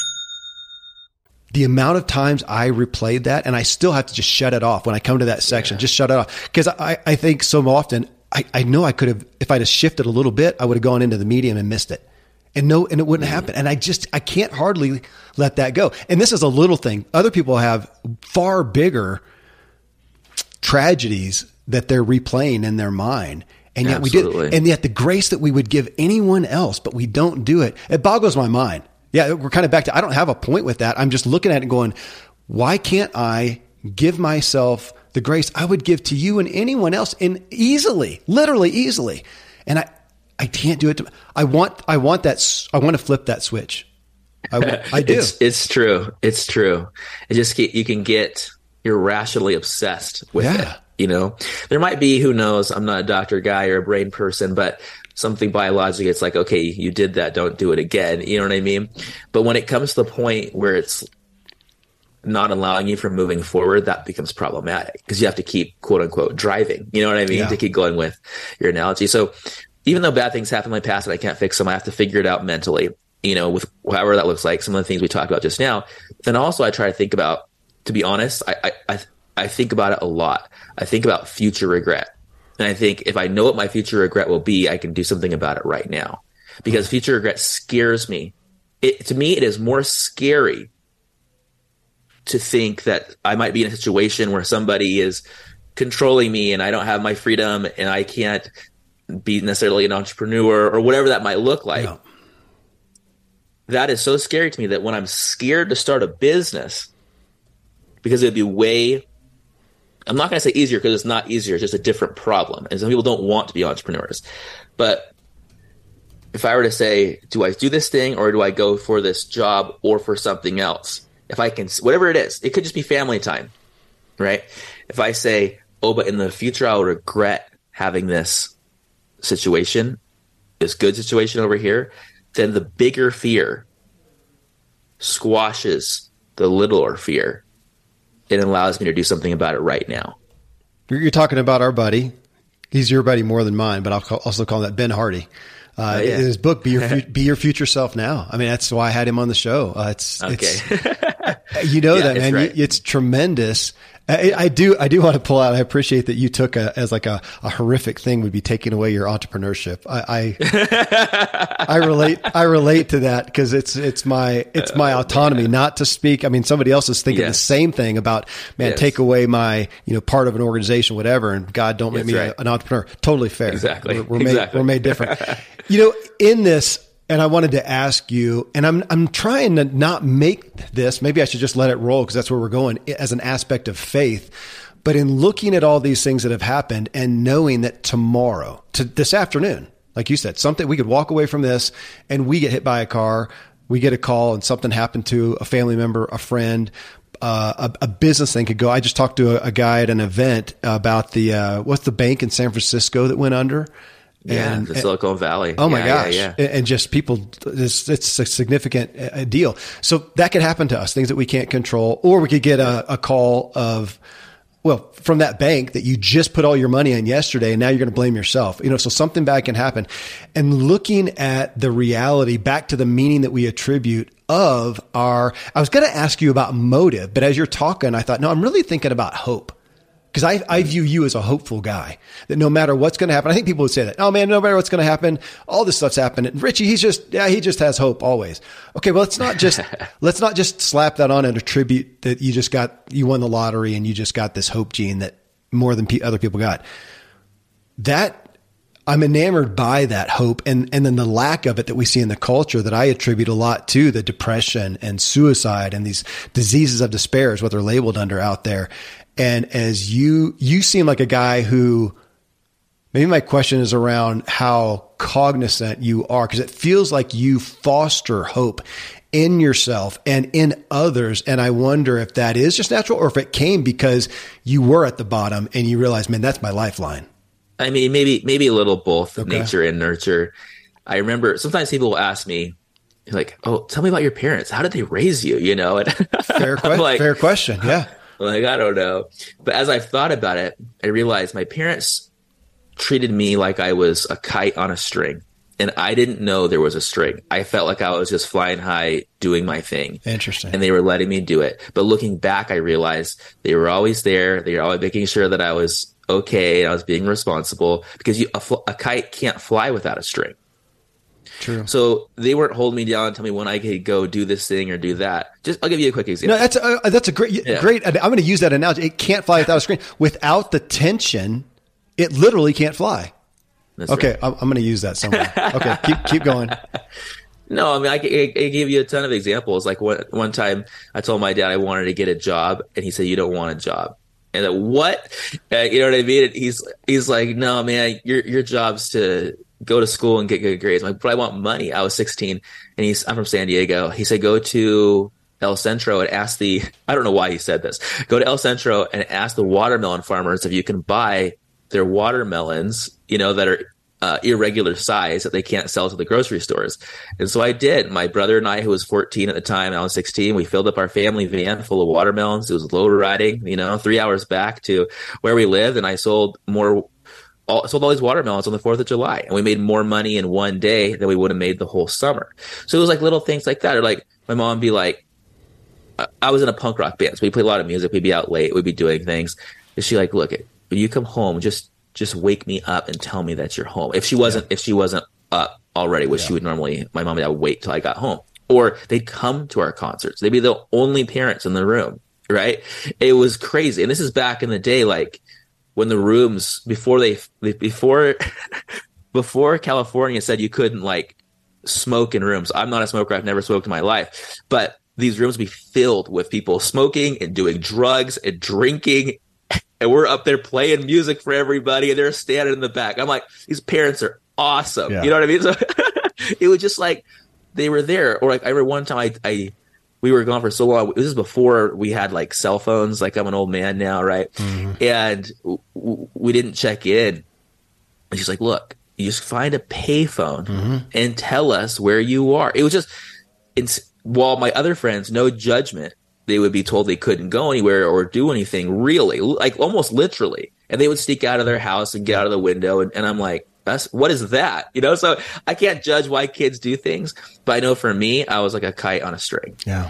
The amount of times I replayed that, and I still have to just shut it off when I come to that section, yeah. just shut it off. Because I, I think so often, I, I know I could have, if I'd have shifted a little bit, I would have gone into the medium and missed it. And no, and it wouldn't happen. And I just, I can't hardly let that go. And this is a little thing. Other people have far bigger tragedies that they're replaying in their mind. And yet Absolutely. we did, and yet the grace that we would give anyone else, but we don't do it. It boggles my mind. Yeah, we're kind of back to, I don't have a point with that. I'm just looking at it and going, why can't I give myself the grace I would give to you and anyone else, and easily, literally easily. And I, I can't do it. To, I want, I want that. I want to flip that switch. I, I do. It's, it's true. It's true. It just, you can get, you're rationally obsessed with yeah. it. You know, there might be, who knows, I'm not a doctor guy or a brain person, but something biologically, it's like, okay, you did that, don't do it again. You know what I mean? But when it comes to the point where it's not allowing you from moving forward, that becomes problematic because you have to keep, quote unquote, driving. You know what I mean? Yeah. To keep going with your analogy. So even though bad things happen in my past and I can't fix them, I have to figure it out mentally, you know, with however that looks like, some of the things we talked about just now. Then also I try to think about, to be honest, I, I, I I think about it a lot. I think about future regret. And I think if I know what my future regret will be, I can do something about it right now. Because future regret scares me. It, to me, it is more scary to think that I might be in a situation where somebody is controlling me and I don't have my freedom and I can't be necessarily an entrepreneur or whatever that might look like. Yeah. That is so scary to me that when I'm scared to start a business, because it'd be way... I'm not going to say easier because it's not easier. It's just a different problem. And some people don't want to be entrepreneurs. But if I were to say, do I do this thing or do I go for this job or for something else? If I can, whatever it is, it could just be family time, right? If I say, oh, but in the future, I'll regret having this situation, this good situation over here, then the bigger fear squashes the littler fear. It allows me to do something about it right now. You're talking about our buddy. He's your buddy more than mine, but I'll call, also call him that, Ben Hardy. Uh, oh, yeah. In his book, Be Your Be Your Future Self Now. I mean, that's why I had him on the show. Uh, it's, okay. it's you know yeah, that, man. Right. You, it's tremendous. I, I do, I do want to pull out. I appreciate that you took a, as like a, a horrific thing would be taking away your entrepreneurship. I, I, I relate, I relate to that because it's, it's my, it's my autonomy uh, not to speak. I mean, somebody else is thinking yes. the same thing about, man, yes. take away my, you know, part of an organization, whatever. And God, don't make That's me right. a, an entrepreneur. Totally fair. Exactly. We're, we're exactly. made, we're made different. You know, in this, and I wanted to ask you, and I'm I'm trying to not make this, maybe I should just let it roll because that's where we're going, as an aspect of faith. But in looking at all these things that have happened and knowing that tomorrow, to this afternoon, like you said, something we could walk away from this and we get hit by a car, we get a call and something happened to a family member, a friend, uh, a, a business thing could go. I just talked to a, a guy at an event about the, uh, what's the bank in San Francisco that went under? Yeah, and, the Silicon and, Valley. Oh my yeah, gosh. Yeah, yeah. And just people, it's, it's a significant uh, deal. So that could happen to us, things that we can't control, or we could get a, a call of, well, from that bank that you just put all your money in yesterday and now you're going to blame yourself. You know, so something bad can happen. And looking at the reality back to the meaning that we attribute of our, I was going to ask you about motive, but as you're talking, I thought, no, I'm really thinking about hope. Because I, I view you as a hopeful guy, that no matter what's going to happen, I think people would say that, oh man, no matter what's going to happen, all this stuff's happening. Richie, he's just, yeah, he just has hope always. Okay. Well, let's not just, let's not just slap that on and attribute that you just got, you won the lottery and you just got this hope gene that more than pe- other people got. That I'm enamored by that hope and, and then the lack of it that we see in the culture that I attribute a lot to the depression and suicide and these diseases of despair is what they're labeled under out there. And as you, you seem like a guy who, maybe my question is around how cognizant you are, because it feels like you foster hope in yourself and in others. And I wonder if that is just natural or if it came because you were at the bottom and you realized, man, that's my lifeline. I mean, maybe maybe a little both Okay. nature and nurture. I remember sometimes people will ask me, like, "Oh, tell me about your parents. How did they raise you?" You know, and Fair, que- like, fair question. Yeah. like I don't know. But as I've thought about it, I realized my parents treated me like I was a kite on a string, and I didn't know there was a string. I felt like I was just flying high, doing my thing. Interesting. And they were letting me do it. But looking back, I realized they were always there. They were always making sure that I was okay. I was being responsible because you, a, a kite can't fly without a string. True. So they weren't holding me down and tell me when I could go do this thing or do that. Just, I'll give you a quick example. No, that's a, that's a great, Yeah. great. I'm going to use that analogy. It can't fly without a screen. Without the tension, it literally can't fly. That's Okay. right. I'm, I'm going to use that somewhere. Okay. Keep, keep going. No, I mean, I, I, I gave you a ton of examples. Like one, one time I told my dad I wanted to get a job and he said, "You don't want a job." And I, what? Uh, you know what I mean? And he's, he's like, "No, man, your, your job's to go to school and get good grades." I'm like, "But I want money." I was sixteen and he's, I'm from San Diego. He said, "Go to El Centro and ask the," I don't know why he said this. "Go to El Centro and ask the watermelon farmers if you can buy their watermelons, you know, that are uh, irregular size that they can't sell to the grocery stores." And so I did. My brother and I, who was fourteen at the time, I was sixteen, we filled up our family van full of watermelons. It was load riding, you know, three hours back to where we lived. And I sold more, all, sold all these watermelons on the fourth of July. And we made more money in one day than we would have made the whole summer. So it was like little things like that. Or like my mom would be like, I was in a punk rock band, so we played a lot of music. We'd be out late. We'd be doing things. And she like, "Look, when you come home, just just wake me up and tell me that you're home." If she wasn't, yeah. if she wasn't up already, which yeah. she would normally, my mom and dad would wait till I got home, or they'd come to our concerts. They'd be the only parents in the room, right? It was crazy. And this is back in the day, like when the rooms before they before before California said you couldn't like smoke in rooms. I'm not a smoker. I've never smoked in my life, but these rooms would be filled with people smoking and doing drugs and drinking. And we're up there playing music for everybody, and they're standing in the back. I'm like, these parents are awesome. Yeah. You know what I mean? So it was just like they were there. Or like I remember one time I, I we were gone for so long. This is before we had like cell phones. Like I'm an old man now, right? Mm-hmm. And w- w- we didn't check in. And she's like, "Look, you just find a payphone mm-hmm. and tell us where you are." It was just, it's, while my other friends, no judgment, they would be told they couldn't go anywhere or do anything, really, like almost literally. And they would sneak out of their house and get out of the window. And, and I'm like, that's, what is that? You know, so I can't judge why kids do things, but I know for me, I was like a kite on a string. Yeah.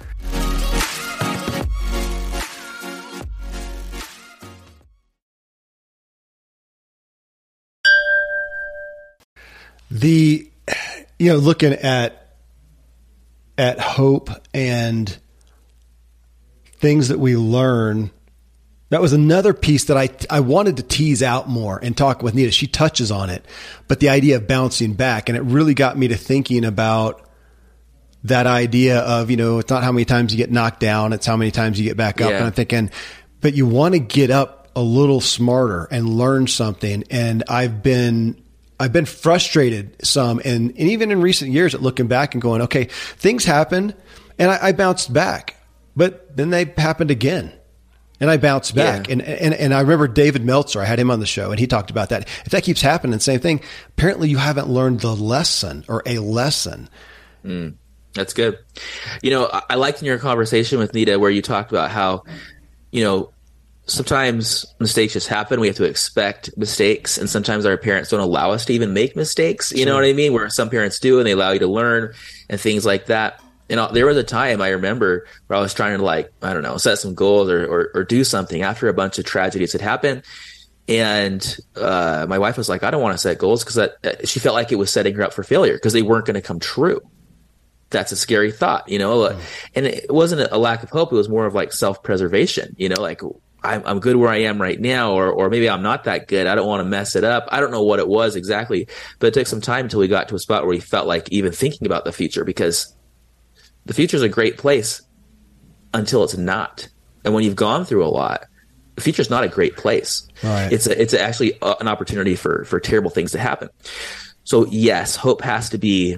The, you know, looking at, at hope and things that we learn, that was another piece that I, I wanted to tease out more and talk with Nita. She touches on it, but the idea of bouncing back, and it really got me to thinking about that idea of, you know, it's not how many times you get knocked down, it's how many times you get back up. Yeah. And I'm thinking, but you want to get up a little smarter and learn something. And I've been, I've been frustrated some, and, and even in recent years at looking back and going, okay, things happened and I, I bounced back, but then they happened again and I bounced back. Yeah. And, and, and I remember David Meltzer, I had him on the show and he talked about that. If that keeps happening, same thing, apparently you haven't learned the lesson or a lesson. Mm, that's good. You know, I, I liked in your conversation with Nita where you talked about how, you know, sometimes mistakes just happen. We have to expect mistakes. And sometimes our parents don't allow us to even make mistakes. You sure. know what I mean? Where some parents do, and they allow you to learn and things like that. You know, there was a time I remember where I was trying to, like, I don't know, set some goals or, or, or do something after a bunch of tragedies had happened. And uh, my wife was like, "I don't want to set goals," because that she felt like it was setting her up for failure because they weren't going to come true. That's a scary thought, you know? Mm. And it wasn't a lack of hope. It was more of like self-preservation, you know, like, I'm, I'm good where I am right now, or or maybe I'm not that good. I don't want to mess it up. I don't know what it was exactly, but it took some time until we got to a spot where we felt like even thinking about the future, because the future is a great place until it's not. And when you've gone through a lot, the future is not a great place. Right. It's a, it's actually a, an opportunity for for terrible things to happen. So yes, hope has to be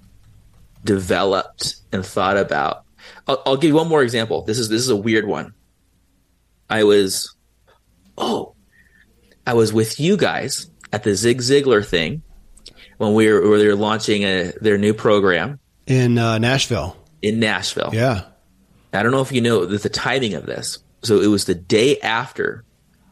developed and thought about. I'll, I'll give you one more example. This is this is a weird one. I was, oh, I was with you guys at the Zig Ziglar thing when we were, when they were launching a, their new program in uh, Nashville. In Nashville, yeah. I don't know if you know the, the timing of this. So it was the day after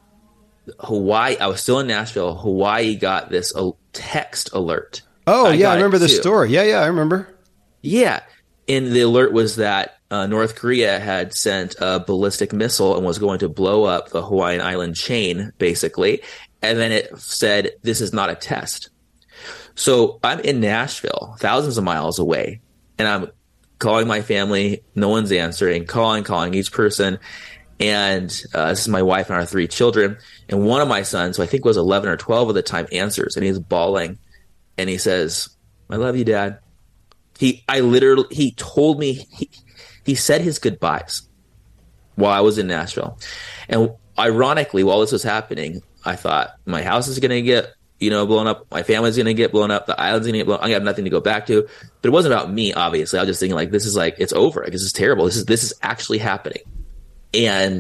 Hawaii. I was still in Nashville. Hawaii got this uh, text alert. Oh I yeah, I remember this too. story. Yeah, yeah, I remember. Yeah, and the alert was that Uh, North Korea had sent a ballistic missile and was going to blow up the Hawaiian island chain, basically. And then it said, this is not a test. So I'm in Nashville, thousands of miles away, and I'm calling my family. No one's answering, calling, calling each person. And uh, this is my wife and our three children. And one of my sons, who I think was eleven or twelve at the time, answers, and he's bawling. And he says, I love you, Dad. He, I literally, he told me, he, He said his goodbyes while I was in Nashville. And ironically, while this was happening, I thought my house is going to get, you know, blown up. My family's going to get blown up. The island's going to get blown up. I have nothing to go back to. But it wasn't about me, obviously. I was just thinking like, this is like, it's over. Like, this is terrible. This is, this is actually happening. And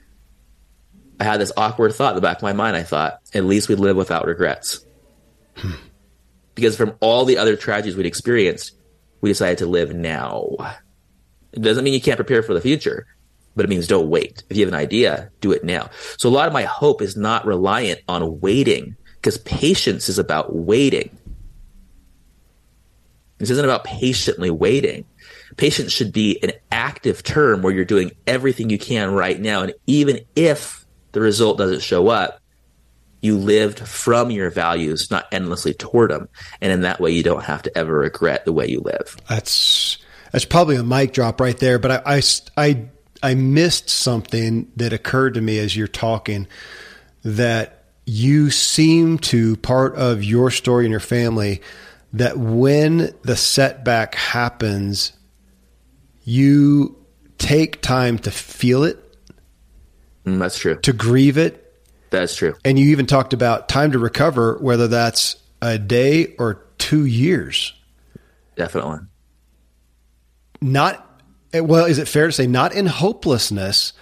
I had this awkward thought in the back of my mind. I thought, at least we'd live without regrets. Hmm. Because from all the other tragedies we'd experienced, we decided to live now. It doesn't mean you can't prepare for the future, but it means don't wait. If you have an idea, do it now. So a lot of my hope is not reliant on waiting, because patience is about waiting. This isn't about patiently waiting. Patience should be an active term where you're doing everything you can right now. And even if the result doesn't show up, you lived from your values, not endlessly toward them. And in that way, you don't have to ever regret the way you live. That's... That's probably a mic drop right there, but I, I, I, I missed something that occurred to me as you're talking, that you seem to, part of your story and your family, that when the setback happens, you take time to feel it. Mm, that's true. To grieve it. That's true. And you even talked about time to recover, whether that's a day or two years. Definitely. Not, well, is it fair to say not in hopelessness,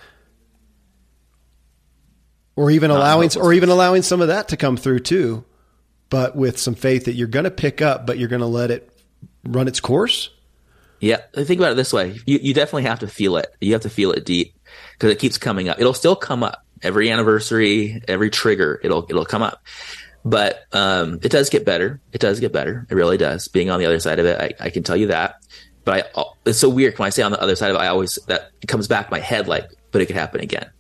or even not allowing, or even allowing some of that to come through too, but with some faith that you're going to pick up, but you're going to let it run its course? Yeah. Think about it this way. You, you definitely have to feel it. You have to feel it deep, because it keeps coming up. It'll still come up every anniversary, every trigger. It'll, it'll come up, but, um, it does get better. It does get better. It really does. Being on the other side of it, I, I can tell you that. But I, it's so weird when I say on the other side of it, I always, that it comes back in my head like, but it could happen again.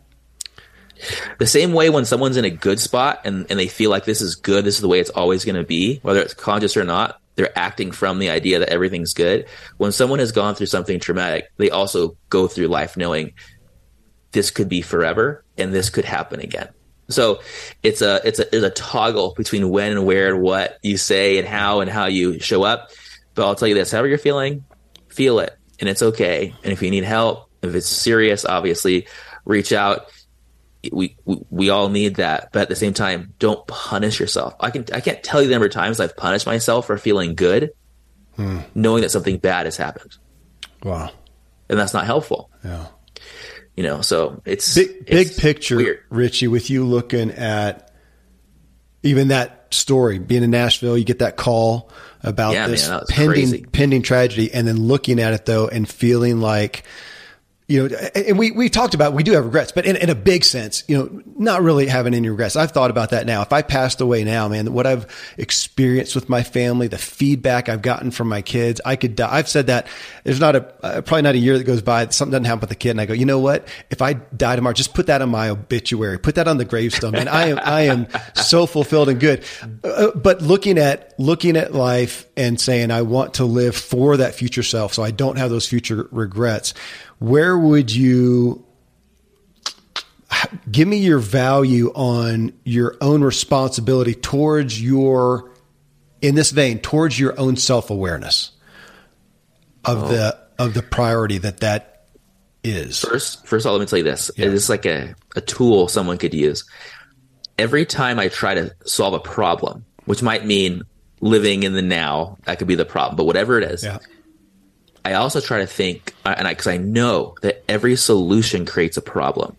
The same way when someone's in a good spot and, and they feel like this is good, this is the way it's always going to be, whether it's conscious or not, they're acting from the idea that everything's good. When someone has gone through something traumatic, they also go through life knowing this could be forever and this could happen again. So it's a, it's a, there's a toggle between when and where and what you say and how and how you show up. But I'll tell you this, however you're feeling, feel it, and it's okay. And if you need help, if it's serious, obviously, reach out. We, we we all need that. But at the same time, don't punish yourself. I can I can't tell you the number of times I've punished myself for feeling good, hmm. knowing that something bad has happened. Wow. And that's not helpful. Yeah. You know, so it's big, it's big picture, weird. Richie, with you looking at even that story, being in Nashville, you get that call about yeah, this man, pending crazy. pending tragedy, and then looking at it though and feeling like, you know, and we, we talked about, we do have regrets, but in, in a big sense, you know, not really having any regrets. I've thought about that now. If I passed away now, man, what I've experienced with my family, the feedback I've gotten from my kids, I could die. I've said that there's not a, uh, probably not a year that goes by that something doesn't happen with the kid. And I go, you know what? If I die tomorrow, just put that on my obituary, put that on the gravestone, man. I am, I am so fulfilled and good. Uh, but looking at, looking at life and saying, I want to live for that future self, so I don't have those future regrets. Where would you, give me your value on your own responsibility towards your, in this vein, towards your own self-awareness of oh. the, of the priority that that is. First, first of all, let me tell you this. Yeah. It's like a, a tool someone could use. Every time I try to solve a problem, which might mean living in the now, that could be the problem, but whatever it is, yeah. I also try to think, and I, because I know that every solution creates a problem.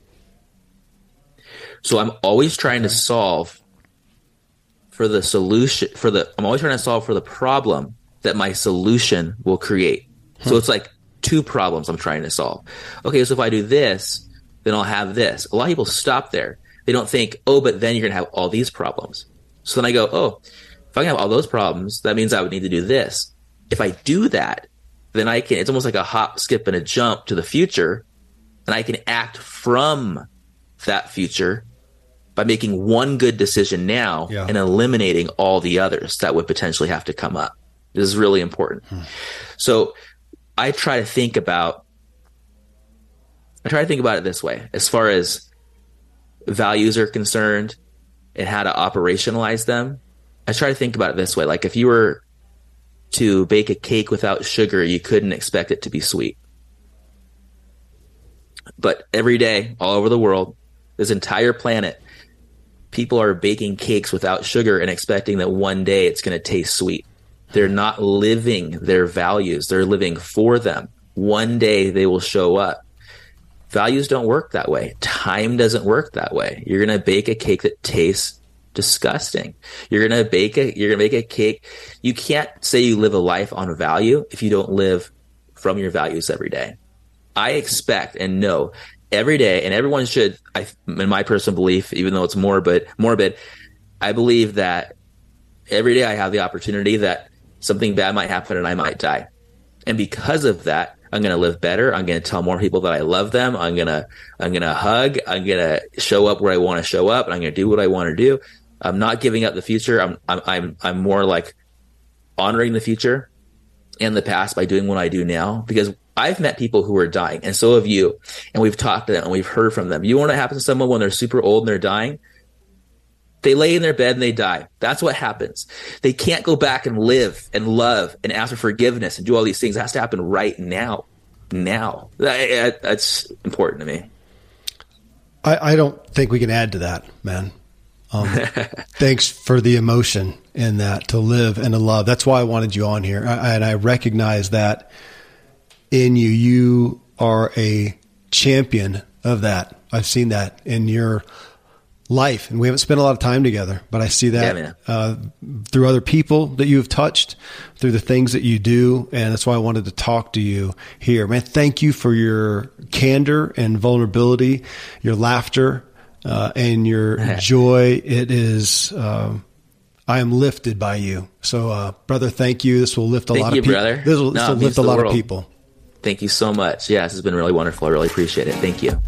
So I'm always trying okay. to solve for the solution, for the, I'm always trying to solve for the problem that my solution will create. Hmm. So it's like two problems I'm trying to solve. Okay, so if I do this, then I'll have this. A lot of people stop there. They don't think, oh, but then you're going to have all these problems. So then I go, oh, if I can have all those problems, that means I would need to do this. If I do that, then I can, it's almost like a hop, skip, and a jump to the future. And I can act from that future by making one good decision now yeah. and eliminating all the others that would potentially have to come up. This is really important. Hmm. So I try to think about, I try to think about it this way, as far as values are concerned and how to operationalize them. I try to think about it this way. Like if you were to bake a cake without sugar, you couldn't expect it to be sweet. But every day, all over the world, this entire planet, people are baking cakes without sugar and expecting that one day it's going to taste sweet. They're not living their values. They're living for them. One day they will show up. Values don't work that way. Time doesn't work that way. You're going to bake a cake that tastes disgusting. You're going to bake a, you're going to make a cake. You can't say you live a life on value if you don't live from your values every day. I expect and know every day, and everyone should, I, in my personal belief, even though it's morbid, morbid, I believe that every day I have the opportunity that something bad might happen and I might die. And because of that, I'm going to live better. I'm going to tell more people that I love them. I'm going to, I'm going to hug. I'm going to show up where I want to show up, and I'm going to do what I want to do. I'm not giving up the future. I'm, I'm, I'm, I'm more like honoring the future and the past by doing what I do now, because I've met people who are dying, and so have you. And we've talked to them and we've heard from them. You want to happen to someone when they're super old and they're dying? They lay in their bed and they die. That's what happens. They can't go back and live and love and ask for forgiveness and do all these things. It has to happen right now. Now. That, that's important to me. I, I don't think we can add to that, man. Um, thanks for the emotion in that, to live and to love. That's why I wanted you on here. I, and I recognize that in you. You are a champion of that. I've seen that in your life, and we haven't spent a lot of time together, but I see that yeah, uh, through other people that you have touched, through the things that you do. And that's why I wanted to talk to you here, man. Thank you for your candor and vulnerability, your laughter, uh, and your joy. It is, um, I am lifted by you. So, uh, brother, thank you. This will lift a thank lot you, of people. Brother. This will, this no, will lift a lot world. of people. Thank you so much. Yeah, this has been really wonderful. I really appreciate it. Thank you.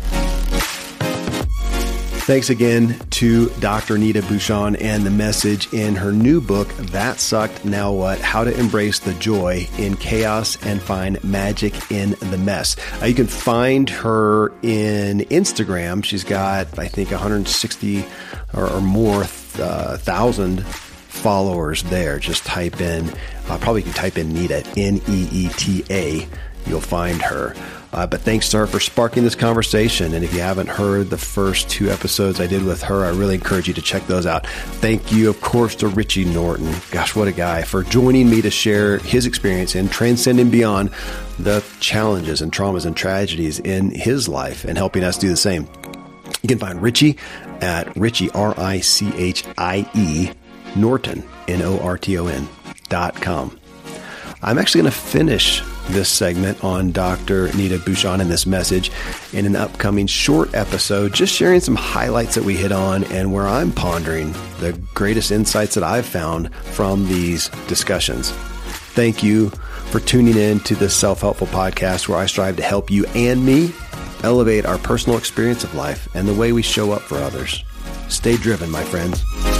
Thanks again to Doctor Nita Bouchon and the message in her new book, That Sucked, Now What? How to Embrace the Joy in Chaos and Find Magic in the Mess. Uh, you can find her in Instagram. She's got, I think, one hundred sixty or, or more uh, thousand followers there. Just type in, uh, probably you can type in Nita, N E E T A. You'll find her. Uh, but thanks to her for sparking this conversation. And if you haven't heard the first two episodes I did with her, I really encourage you to check those out. Thank you, of course, to Richie Norton. Gosh, what a guy, for joining me to share his experience in transcending beyond the challenges and traumas and tragedies in his life and helping us do the same. You can find Richie at Richie, R I C H I E, Norton, N O R T O N dot com. I'm actually going to finish this segment on Doctor Nita Bouchon and this message in an upcoming short episode, just sharing some highlights that we hit on and where I'm pondering the greatest insights that I've found from these discussions. Thank you for tuning in to this self-helpful podcast where I strive to help you and me elevate our personal experience of life and the way we show up for others. Stay driven, my friends.